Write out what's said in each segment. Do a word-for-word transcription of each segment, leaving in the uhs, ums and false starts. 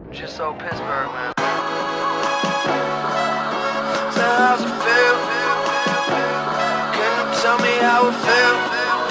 Just so Pittsburgh, man. So how's it feel? Can you tell me how it feels?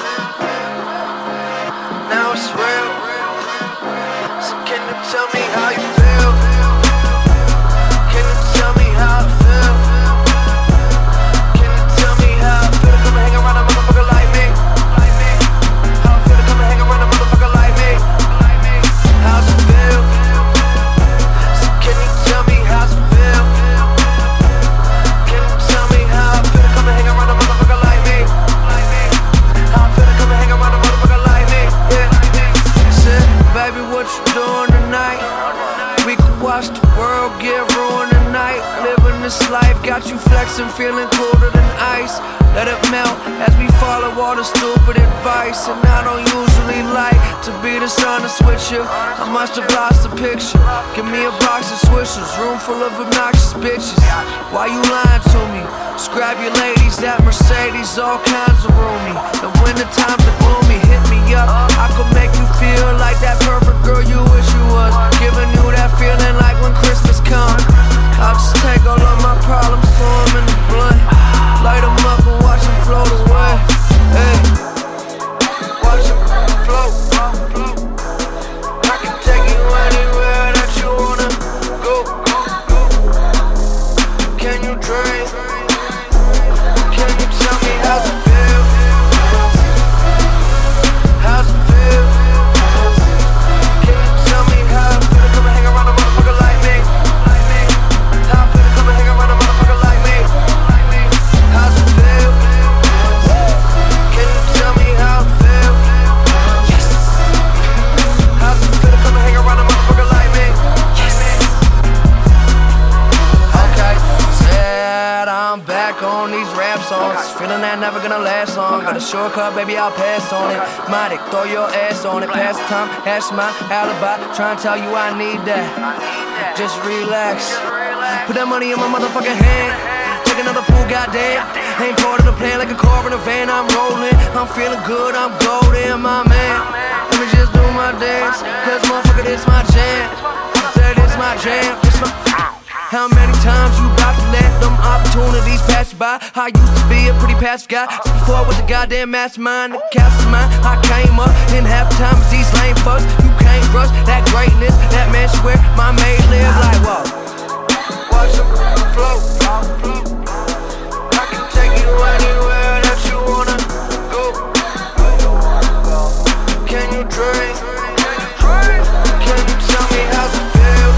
Now it's real. So can you tell me how you feel? Can you tell me how it feels? Can you tell me how it feel to come and hang around a motherfucker like me? How it feel to come and hang around a motherfucker like me? How's it feel? So can you tell me how's it feel? Can you tell me how it feel to come and hang around a motherfucker like me? How it feel to come and hang around a motherfucker like me? Yeah. Said, baby, what you doing tonight? We could watch the world get ruined tonight. Living this life got you flexing, feeling colder than ice. Let it melt as we follow all the stupid advice. And I don't usually like to be the son of switcher. I must have lost the picture. Give me a box of swishers, room full of obnoxious bitches. Why you lying to me? Scrap your ladies, that Mercedes, all kinds of roomy. And when the times are gloomy, hit me up. I could make you feel like that perfect girl you wish you was. Giving you that feeling like when Christmas comes. I'll just take all of my problems, throw them in the blunt. Light them up and watch them float away. Hey, watch them float. I can take you anywhere that you wanna go. Can you dream? Can you tell me how's it feel? How's it feel? Can you tell me how it feel to come and hang around a motherfucker like me? How it feel to come and hang around a motherfucker like me? How's it feel? Can you tell me how it feel? How's it feel to come and hang around a motherfucker like me? Okay, said I'm back on these rap songs. Feeling that never gonna last long. Got a shortcut, baby, I'll pass on it. Mighty, throw your ass on it. Pass the time, hash my alibi. Try and tell you I need that. Just relax. Put that money in my motherfucking hand. Take another pool, goddamn. Ain't part of the plan like a car in a van. I'm rolling, I'm feeling good, I'm golden, my man. Let me just do my dance, cause motherfucker, this my jam. That is my jam, it's my. How many times you about to let them opportunities pass you by? I used to be a pretty passive guy. Before with the goddamn mastermind, the cast of mine. I came up in half the time as these lame fucks. You can't rush that greatness, that man should wear my maid live like whoa. Watch them float. I can take you anywhere that you wanna go. Can you dream? Can you tell me how's it feel?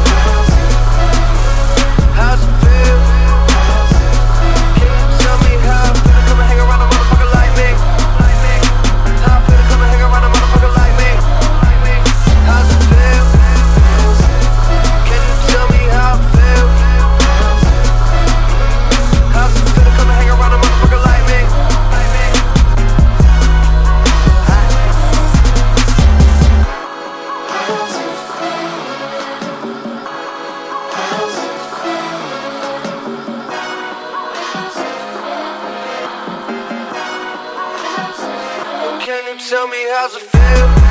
How's it feel? Can you tell me how it feel to come and hang around a motherfucker like me? How it feel to come and hang around a motherfucker like me? How's it feel? Can you tell me how it feel? How's it feel to come and hang around a motherfucker like me? Can you tell me how's it feel?